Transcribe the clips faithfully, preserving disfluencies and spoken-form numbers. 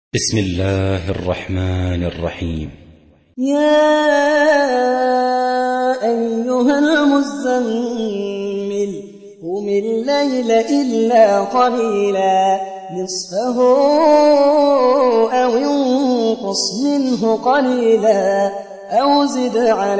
بسم الله الرحمن الرحيم. يا أيها المزمل قم الليل إلا قليلا نصفه أو انقص منه قليلا أو زد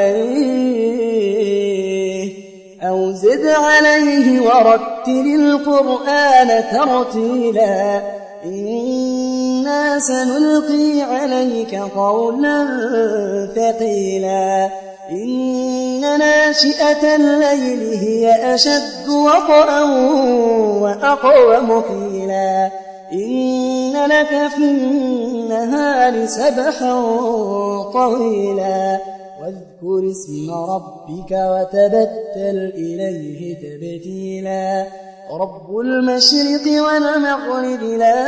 عليه أو زد عليه ورتل القرآن ترتيلا إنا سنلقي عليك قولا ثقيلا إن ناشئة الليل هي أشد وطئا وأقوم قيلا إن لك في النهار سبحا طويلا واذكر اسم ربك وتبتل إليه تبتيلا رب المشرق والمغرب لا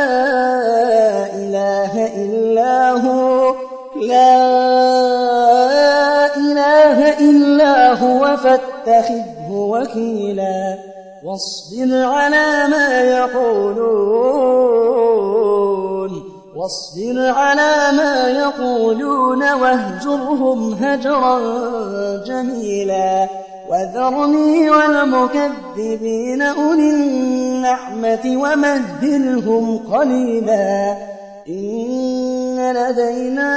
إله إلا هو لا إله إلا هو فاتخذه وكيلا واصبر على ما يقولون واصبر على ما يقولون واهجرهم هجرا جميلا وذرني والمكذبين أولي النعمة ومهلهم قليلا إن لدينا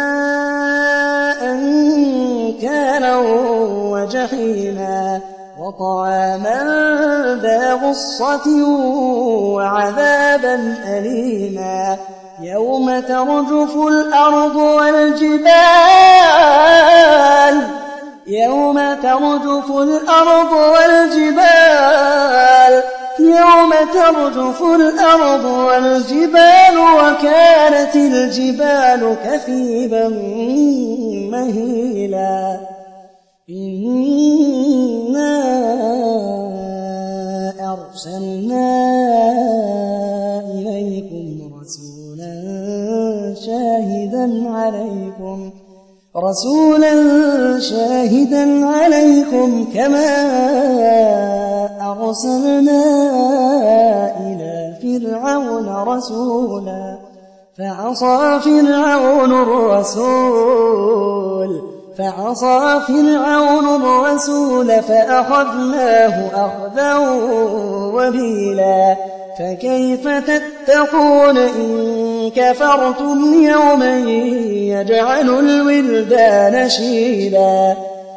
أنكالا وجحيما وطعاما ذا غصة وعذابا أليما يوم ترجف الأرض والجبال يوم ترجف الأرض والجبال يوم ترجف الأرض والجبال وكانت الجبال كثيبا مهيلا إنا أرسلنا إليكم رسولا شاهدا عليكم رسولا شاهدا عليكم كما أرسلنا إلى فرعون رسولا فعصى فرعون الرسول فعصى فرعون الرسول فأخذناه أخذا وبيلا فكيف تتقون إن كفرتم يوما يجعل الولدان شيلا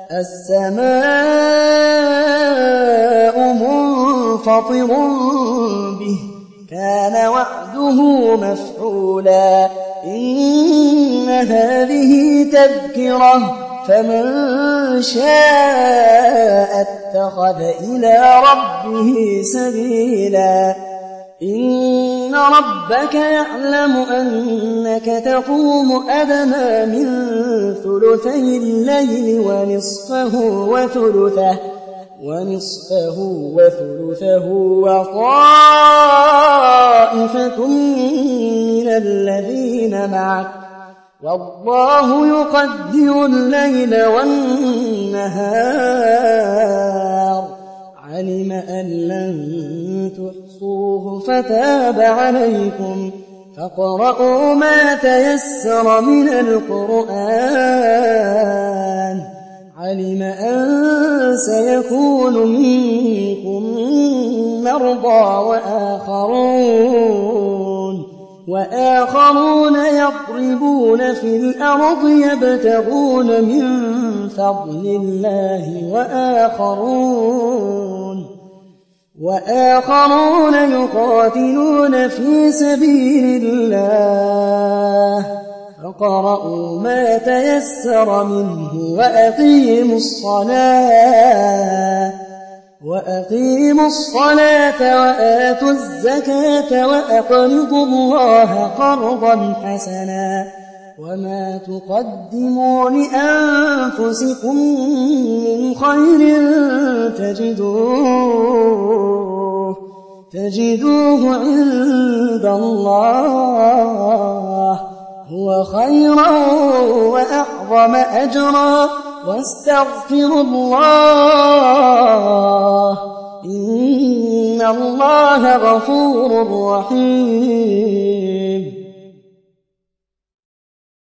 السماء منفطر به كان وعده مفعولا إن هذه تذكرة فمن شاء اتخذ إلى ربه سبيلا إن ربك يعلم أنك تقوم أدنى من ثلثي الليل ونصفه وثلثه ونصفه وثلثه وطائفة من الذين معك والله يقدر الليل والنهار علم أن لن تحصوه فتاب عليكم فاقرؤوا ما تيسر من القرآن علم أن سيكون منكم مرضى وآخرون وآخرون يضربون في الأرض يبتغون من فضل الله وآخرون وآخرون يقاتلون في سبيل الله فاقرؤوا ما تيسر منه وأقيموا الصلاة وأقيموا الصلاة وآتوا الزكاة وأقرضوا الله قرضا حسنا وما تقدموا لأنفسكم من خير تجدوه تجدوه عند الله هو خيرا وأعظم أجرا واستغفروا الله إن الله غفور رحيم.